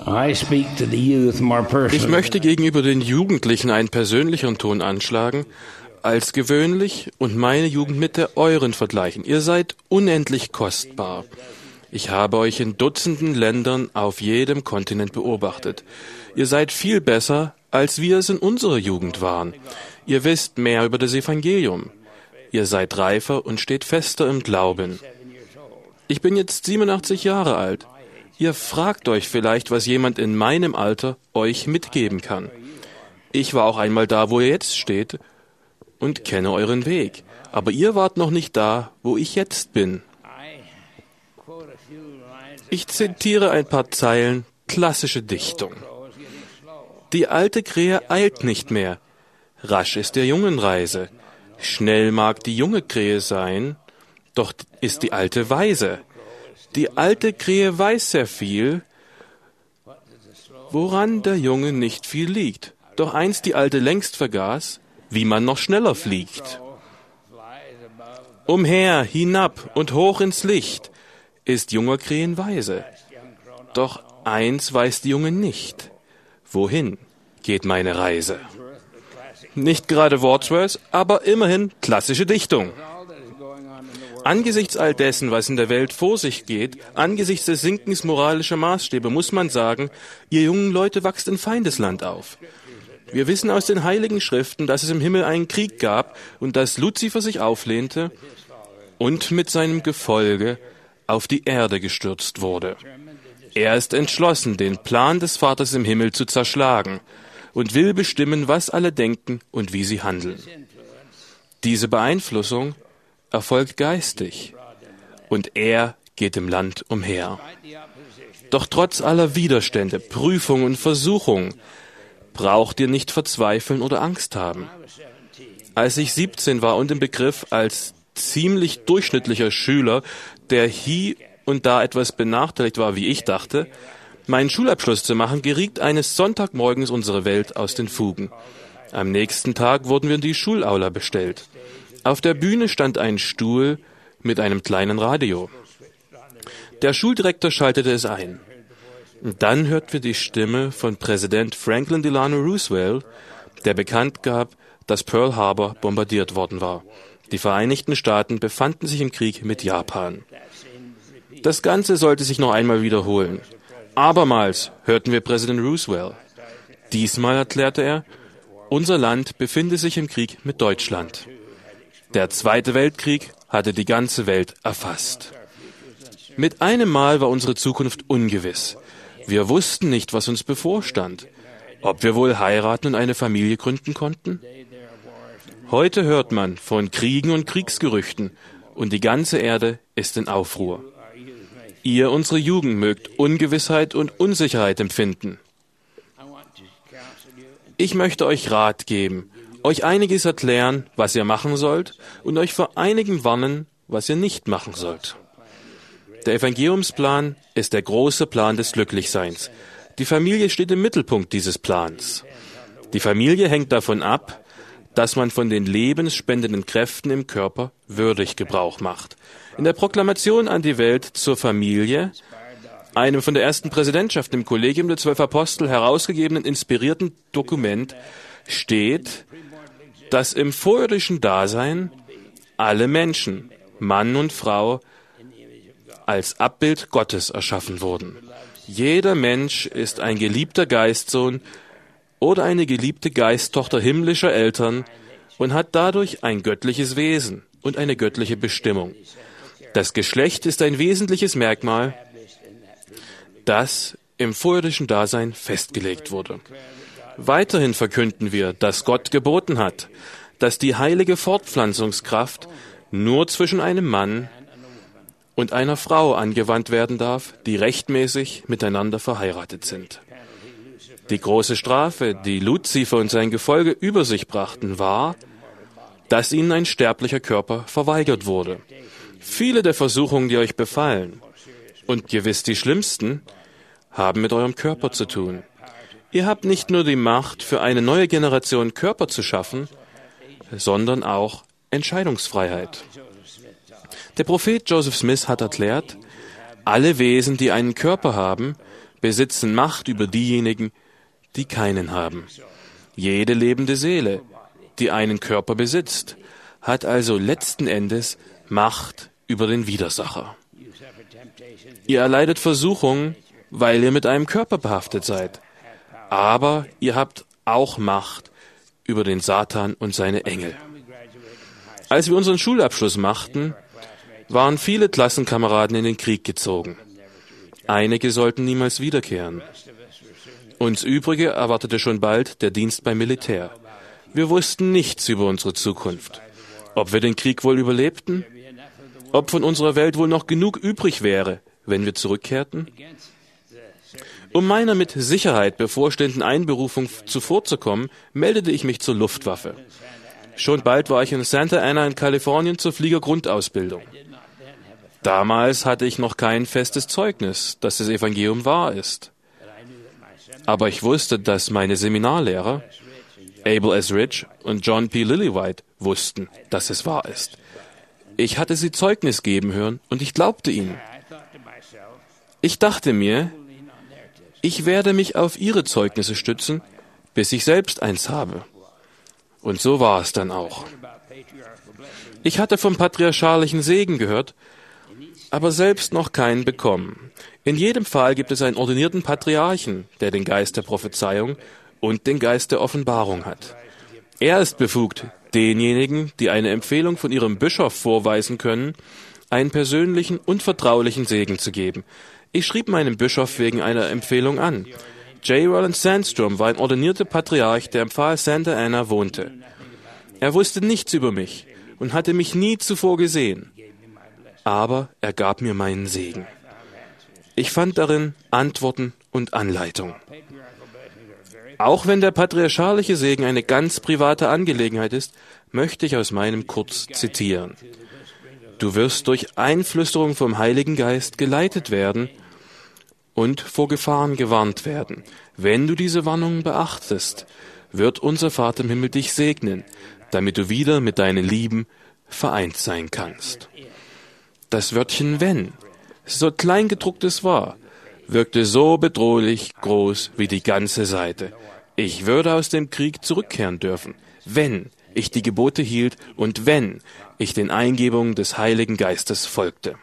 Ich möchte gegenüber den Jugendlichen einen persönlicheren Ton anschlagen als gewöhnlich und meine Jugend mit der euren vergleichen. Ihr seid unendlich kostbar. Ich habe euch in Dutzenden Ländern auf jedem Kontinent beobachtet. Ihr seid viel besser, als wir es in unserer Jugend waren. Ihr wisst mehr über das Evangelium. Ihr seid reifer und steht fester im Glauben. Ich bin jetzt 87 Jahre alt. Ihr fragt euch vielleicht, was jemand in meinem Alter euch mitgeben kann. Ich war auch einmal da, wo ihr jetzt steht und kenne euren Weg. Aber ihr wart noch nicht da, wo ich jetzt bin. Ich zitiere ein paar Zeilen, klassische Dichtung. Die alte Krähe eilt nicht mehr. Rasch ist der Jungen Reise. Schnell mag die junge Krähe sein, doch ist die alte weise. Die alte Krähe weiß sehr viel, woran der Junge nicht viel liegt. Doch einst die Alte längst vergaß, wie man noch schneller fliegt. Umher, hinab und hoch ins Licht ist junger Krähen weise. Doch eins weiß die Junge nicht. Wohin geht meine Reise? Nicht gerade Wordsworth, aber immerhin klassische Dichtung. Angesichts all dessen, was in der Welt vor sich geht, angesichts des Sinkens moralischer Maßstäbe, muss man sagen, ihr jungen Leute wachst in Feindesland auf. Wir wissen aus den Heiligen Schriften, dass es im Himmel einen Krieg gab und dass Luzifer sich auflehnte und mit seinem Gefolge auf die Erde gestürzt wurde. Er ist entschlossen, den Plan des Vaters im Himmel zu zerschlagen und will bestimmen, was alle denken und wie sie handeln. Diese Beeinflussung erfolgt geistig und er geht im Land umher. Doch trotz aller Widerstände, Prüfungen und Versuchungen braucht ihr nicht verzweifeln oder Angst haben. Als ich 17 war und im Begriff, als ziemlich durchschnittlicher Schüler, der hier und da etwas benachteiligt war, wie ich dachte, meinen Schulabschluss zu machen, geriet eines Sonntagmorgens unsere Welt aus den Fugen. Am nächsten Tag wurden wir in die Schulaula bestellt. Auf der Bühne stand ein Stuhl mit einem kleinen Radio. Der Schuldirektor schaltete es ein. Dann hörten wir die Stimme von Präsident Franklin Delano Roosevelt, der bekannt gab, dass Pearl Harbor bombardiert worden war. Die Vereinigten Staaten befanden sich im Krieg mit Japan. Das Ganze sollte sich noch einmal wiederholen. Abermals hörten wir Präsident Roosevelt. Diesmal erklärte er, unser Land befinde sich im Krieg mit Deutschland. Der Zweite Weltkrieg hatte die ganze Welt erfasst. Mit einem Mal war unsere Zukunft ungewiss. Wir wussten nicht, was uns bevorstand. Ob wir wohl heiraten und eine Familie gründen konnten? Heute hört man von Kriegen und Kriegsgerüchten und die ganze Erde ist in Aufruhr. Ihr, unsere Jugend, mögt Ungewissheit und Unsicherheit empfinden. Ich möchte euch Rat geben, euch einiges erklären, was ihr machen sollt, und euch vor einigem warnen, was ihr nicht machen sollt. Der Evangeliumsplan ist der große Plan des Glücklichseins. Die Familie steht im Mittelpunkt dieses Plans. Die Familie hängt davon ab, dass man von den lebensspendenden Kräften im Körper würdig Gebrauch macht. In der Proklamation an die Welt zur Familie, einem von der ersten Präsidentschaft im Kollegium der 12 Apostel herausgegebenen inspirierten Dokument, steht, dass im vorirdischen Dasein alle Menschen, Mann und Frau, als Abbild Gottes erschaffen wurden. Jeder Mensch ist ein geliebter Geistsohn oder eine geliebte Geisttochter himmlischer Eltern und hat dadurch ein göttliches Wesen und eine göttliche Bestimmung. Das Geschlecht ist ein wesentliches Merkmal, das im vorirdischen Dasein festgelegt wurde. Weiterhin verkünden wir, dass Gott geboten hat, dass die heilige Fortpflanzungskraft nur zwischen einem Mann und einer Frau angewandt werden darf, die rechtmäßig miteinander verheiratet sind. Die große Strafe, die Luzifer und sein Gefolge über sich brachten, war, dass ihnen ein sterblicher Körper verweigert wurde. Viele der Versuchungen, die euch befallen, und gewiss die schlimmsten, haben mit eurem Körper zu tun. Ihr habt nicht nur die Macht, für eine neue Generation Körper zu schaffen, sondern auch Entscheidungsfreiheit. Der Prophet Joseph Smith hat erklärt, alle Wesen, die einen Körper haben, besitzen Macht über diejenigen, die keinen haben. Jede lebende Seele, die einen Körper besitzt, hat also letzten Endes Macht über den Widersacher. Ihr erleidet Versuchung, weil ihr mit einem Körper behaftet seid. Aber ihr habt auch Macht über den Satan und seine Engel. Als wir unseren Schulabschluss machten, waren viele Klassenkameraden in den Krieg gezogen. Einige sollten niemals wiederkehren. Uns Übrige erwartete schon bald der Dienst beim Militär. Wir wussten nichts über unsere Zukunft. Ob wir den Krieg wohl überlebten? Ob von unserer Welt wohl noch genug übrig wäre, wenn wir zurückkehrten? Um meiner mit Sicherheit bevorstehenden Einberufung zuvorzukommen, meldete ich mich zur Luftwaffe. Schon bald war ich in Santa Ana in Kalifornien zur Fliegergrundausbildung. Damals hatte ich noch kein festes Zeugnis, dass das Evangelium wahr ist. Aber ich wusste, dass meine Seminarlehrer, Abel S. Rich und John P. Lillywhite, wussten, dass es wahr ist. Ich hatte sie Zeugnis geben hören und ich glaubte ihnen. Ich dachte mir, ich werde mich auf ihre Zeugnisse stützen, bis ich selbst eins habe. Und so war es dann auch. Ich hatte vom patriarchalischen Segen gehört, aber selbst noch keinen bekommen. In jedem Fall gibt es einen ordinierten Patriarchen, der den Geist der Prophezeiung und den Geist der Offenbarung hat. Er ist befugt, denjenigen, die eine Empfehlung von ihrem Bischof vorweisen können, einen persönlichen und vertraulichen Segen zu geben. Ich schrieb meinem Bischof wegen einer Empfehlung an. J. Roland Sandstrom war ein ordinierter Patriarch, der im Pfahl Santa Ana wohnte. Er wusste nichts über mich und hatte mich nie zuvor gesehen. Aber er gab mir meinen Segen. Ich fand darin Antworten und Anleitung. Auch wenn der patriarchalische Segen eine ganz private Angelegenheit ist, möchte ich aus meinem Kurz zitieren. Du wirst durch Einflüsterung vom Heiligen Geist geleitet werden und vor Gefahren gewarnt werden. Wenn du diese Warnungen beachtest, wird unser Vater im Himmel dich segnen, damit du wieder mit deinen Lieben vereint sein kannst. Das Wörtchen wenn, so klein gedruckt es war, wirkte so bedrohlich groß wie die ganze Seite. Ich würde aus dem Krieg zurückkehren dürfen, wenn ich die Gebote hielt und wenn ich den Eingebungen des Heiligen Geistes folgte.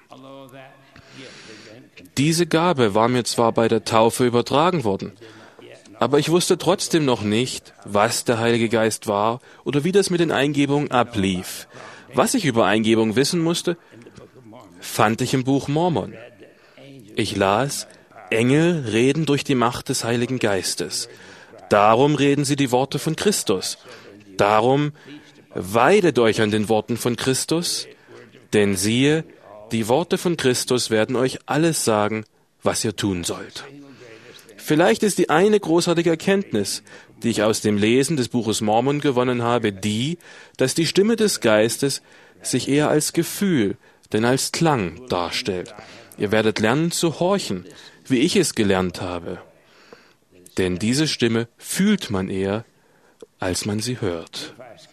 Diese Gabe war mir zwar bei der Taufe übertragen worden, aber ich wusste trotzdem noch nicht, was der Heilige Geist war oder wie das mit den Eingebungen ablief. Was ich über Eingebung wissen musste, fand ich im Buch Mormon. Ich las, Engel reden durch die Macht des Heiligen Geistes. Darum reden sie die Worte von Christus. Darum weidet euch an den Worten von Christus, denn siehe, die Worte von Christus werden euch alles sagen, was ihr tun sollt. Vielleicht ist die eine großartige Erkenntnis, die ich aus dem Lesen des Buches Mormon gewonnen habe, die, dass die Stimme des Geistes sich eher als Gefühl, denn als Klang darstellt. Ihr werdet lernen zu horchen, wie ich es gelernt habe. Denn diese Stimme fühlt man eher, als man sie hört.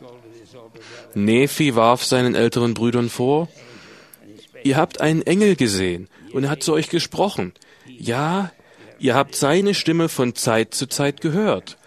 Nephi warf seinen älteren Brüdern vor, ihr habt einen Engel gesehen und er hat zu euch gesprochen. Ja, ihr habt seine Stimme von Zeit zu Zeit gehört.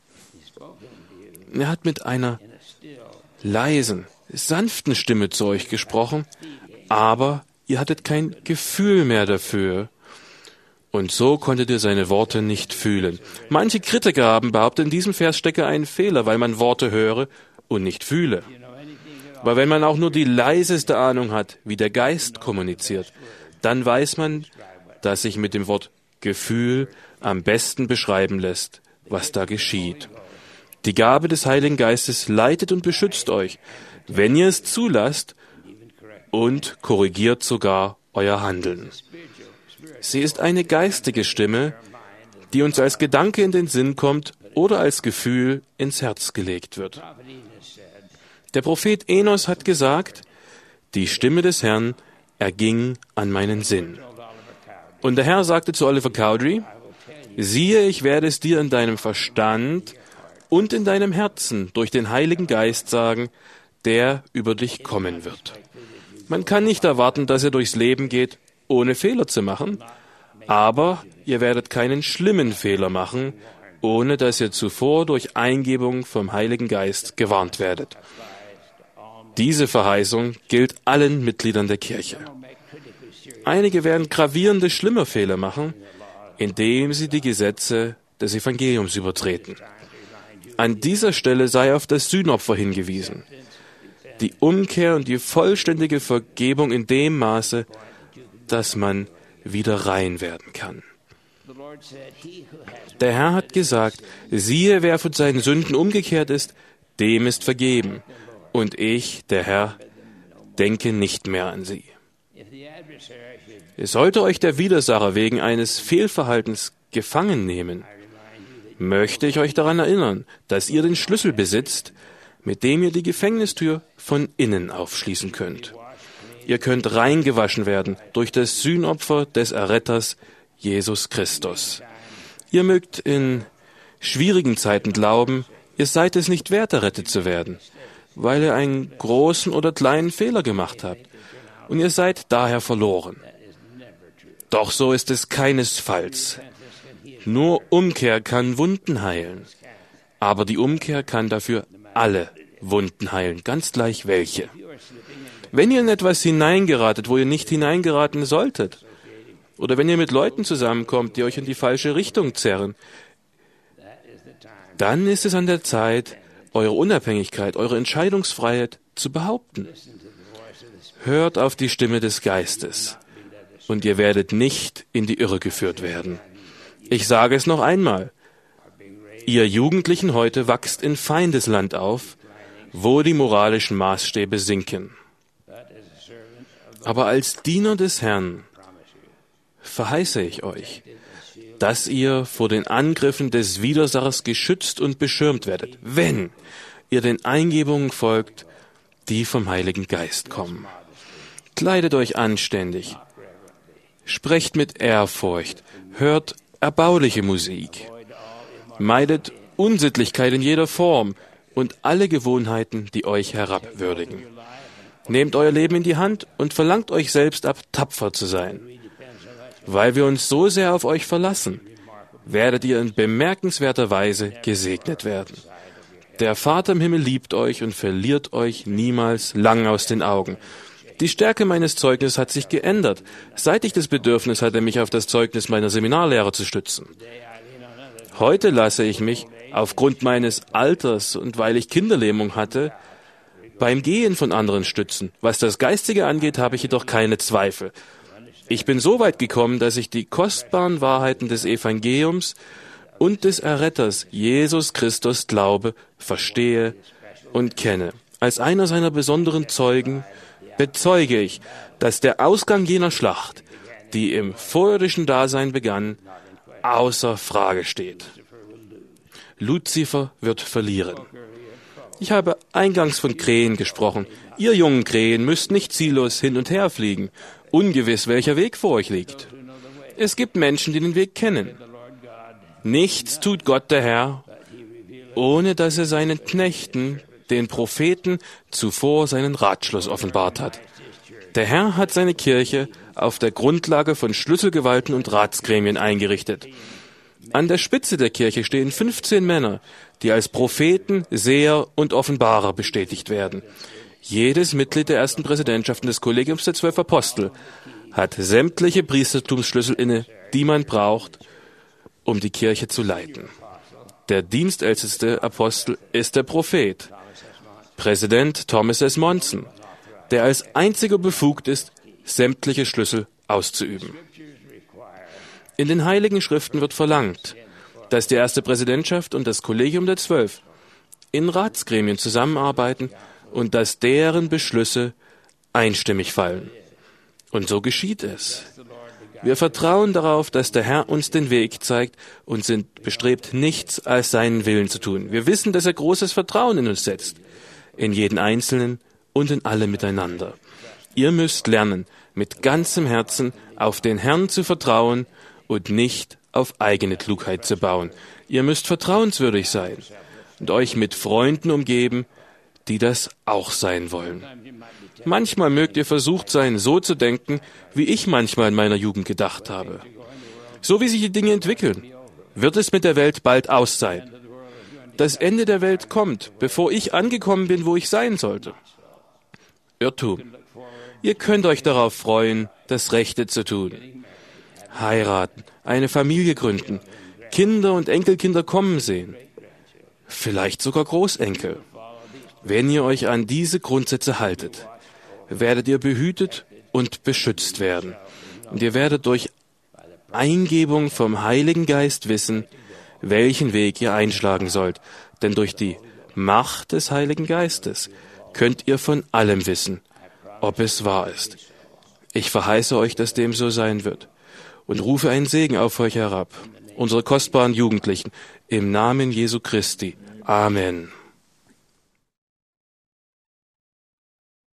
Er hat mit einer leisen, sanften Stimme zu euch gesprochen, aber ihr hattet kein Gefühl mehr dafür. Und so konntet ihr seine Worte nicht fühlen. Manche Kritiker haben behauptet, in diesem Vers stecke ein Fehler, weil man Worte höre und nicht fühle. Aber wenn man auch nur die leiseste Ahnung hat, wie der Geist kommuniziert, dann weiß man, dass sich mit dem Wort Gefühl am besten beschreiben lässt, was da geschieht. Die Gabe des Heiligen Geistes leitet und beschützt euch, wenn ihr es zulasst und korrigiert sogar euer Handeln. Sie ist eine geistige Stimme, die uns als Gedanke in den Sinn kommt oder als Gefühl ins Herz gelegt wird. Der Prophet Enos hat gesagt, die Stimme des Herrn erging an meinen Sinn. Und der Herr sagte zu Oliver Cowdery, siehe, ich werde es dir in deinem Verstand und in deinem Herzen durch den Heiligen Geist sagen, der über dich kommen wird. Man kann nicht erwarten, dass er durchs Leben geht, ohne Fehler zu machen, Aber ihr werdet keinen schlimmen Fehler machen, ohne dass ihr zuvor durch Eingebung vom Heiligen Geist gewarnt werdet. Diese Verheißung gilt allen Mitgliedern der Kirche. Einige werden gravierende, schlimme Fehler machen, indem sie die Gesetze des Evangeliums übertreten. An dieser Stelle sei auf das Sühnopfer hingewiesen. Die Umkehr und die vollständige Vergebung in dem Maße, dass man wieder rein werden kann. Der Herr hat gesagt, siehe, wer von seinen Sünden umgekehrt ist, dem ist vergeben. Und ich, der Herr, denke nicht mehr an sie. Sollte euch der Widersacher wegen eines Fehlverhaltens gefangen nehmen, möchte ich euch daran erinnern, dass ihr den Schlüssel besitzt, mit dem ihr die Gefängnistür von innen aufschließen könnt. Ihr könnt reingewaschen werden durch das Sühnopfer des Erretters Jesus Christus. Ihr mögt in schwierigen Zeiten glauben, ihr seid es nicht wert, errettet zu werden, weil ihr einen großen oder kleinen Fehler gemacht habt, und ihr seid daher verloren. Doch so ist es keinesfalls. Nur Umkehr kann Wunden heilen, aber die Umkehr kann dafür alle Wunden heilen, ganz gleich welche. Wenn ihr in etwas hineingeratet, wo ihr nicht hineingeraten solltet, oder wenn ihr mit Leuten zusammenkommt, die euch in die falsche Richtung zerren, dann ist es an der Zeit, eure Unabhängigkeit, eure Entscheidungsfreiheit zu behaupten. Hört auf die Stimme des Geistes, und ihr werdet nicht in die Irre geführt werden. Ich sage es noch einmal. Ihr Jugendlichen heute wachst in Feindesland auf, wo die moralischen Maßstäbe sinken. Aber als Diener des Herrn verheiße ich euch, dass ihr vor den Angriffen des Widersachers geschützt und beschirmt werdet, wenn ihr den Eingebungen folgt, die vom Heiligen Geist kommen. Kleidet euch anständig, sprecht mit Ehrfurcht, hört erbauliche Musik, meidet Unsittlichkeit in jeder Form und alle Gewohnheiten, die euch herabwürdigen. Nehmt euer Leben in die Hand und verlangt euch selbst ab, tapfer zu sein. Weil wir uns so sehr auf euch verlassen, werdet ihr in bemerkenswerter Weise gesegnet werden. Der Vater im Himmel liebt euch und verliert euch niemals lang aus den Augen. Die Stärke meines Zeugnisses hat sich geändert, seit ich das Bedürfnis hatte, mich auf das Zeugnis meiner Seminarlehrer zu stützen. Heute lasse ich mich, aufgrund meines Alters und weil ich Kinderlähmung hatte, beim Gehen von anderen stützen. Was das Geistige angeht, habe ich jedoch keine Zweifel. Ich bin so weit gekommen, dass ich die kostbaren Wahrheiten des Evangeliums und des Erretters Jesus Christus glaube, verstehe und kenne. Als einer seiner besonderen Zeugen bezeuge ich, dass der Ausgang jener Schlacht, die im vorirdischen Dasein begann, außer Frage steht. Luzifer wird verlieren. Ich habe eingangs von Krähen gesprochen. Ihr jungen Krähen müsst nicht ziellos hin und her fliegen, ungewiss welcher Weg vor euch liegt. Es gibt Menschen, die den Weg kennen. Nichts tut Gott der Herr, ohne dass er seinen Knechten, den Propheten, zuvor seinen Ratschluss offenbart hat. Der Herr hat seine Kirche auf der Grundlage von Schlüsselgewalten und Ratsgremien eingerichtet. An der Spitze der Kirche stehen 15 Männer, die als Propheten, Seher und Offenbarer bestätigt werden. Jedes Mitglied der ersten Präsidentschaften des Kollegiums der 12 Apostel hat sämtliche Priestertumsschlüssel inne, die man braucht, um die Kirche zu leiten. Der dienstälteste Apostel ist der Prophet, Präsident Thomas S. Monson, der als einziger befugt ist, sämtliche Schlüssel auszuüben. In den Heiligen Schriften wird verlangt, dass die erste Präsidentschaft und das Kollegium der 12 in Ratsgremien zusammenarbeiten und dass deren Beschlüsse einstimmig fallen. Und so geschieht es. Wir vertrauen darauf, dass der Herr uns den Weg zeigt und sind bestrebt, nichts als seinen Willen zu tun. Wir wissen, dass er großes Vertrauen in uns setzt, in jeden Einzelnen und in alle miteinander. Ihr müsst lernen, mit ganzem Herzen auf den Herrn zu vertrauen und nicht auf eigene Klugheit zu bauen. Ihr müsst vertrauenswürdig sein und euch mit Freunden umgeben, die das auch sein wollen. Manchmal mögt ihr versucht sein, so zu denken, wie ich manchmal in meiner Jugend gedacht habe. So wie sich die Dinge entwickeln, wird es mit der Welt bald aus sein. Das Ende der Welt kommt, bevor ich angekommen bin, wo ich sein sollte. Irrtum. Ihr könnt euch darauf freuen, das Rechte zu tun. Heiraten, eine Familie gründen, Kinder und Enkelkinder kommen sehen. Vielleicht sogar Großenkel. Wenn ihr euch an diese Grundsätze haltet, werdet ihr behütet und beschützt werden. Und ihr werdet durch Eingebung vom Heiligen Geist wissen, welchen Weg ihr einschlagen sollt. Denn durch die Macht des Heiligen Geistes könnt ihr von allem wissen, ob es wahr ist. Ich verheiße euch, dass dem so sein wird und rufe einen Segen auf euch herab, unsere kostbaren Jugendlichen, im Namen Jesu Christi. Amen.